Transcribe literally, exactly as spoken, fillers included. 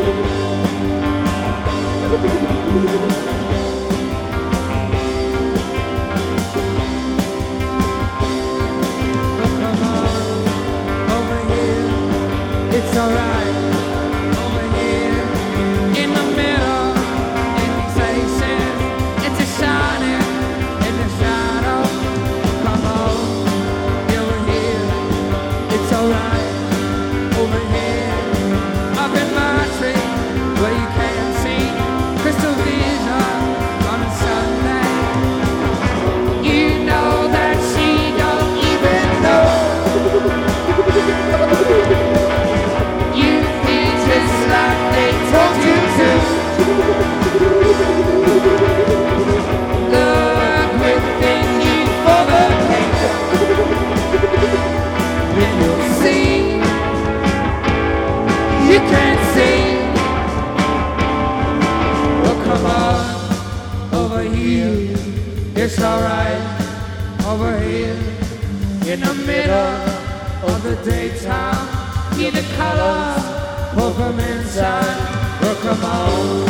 It's alright over here in the middle, in these faces. It's a shining in the shadow. Come on, over here. It's alright over here. Up in my tree where you can't see. Crystal vision on a Sunday. You know that she don't even know. Just like they told you to. Look within you for the kingdom, and you'll see you can't see. Well, come on over here. It's alright over here in the middle of the daytime. See the colors. Pull from inside, well come on.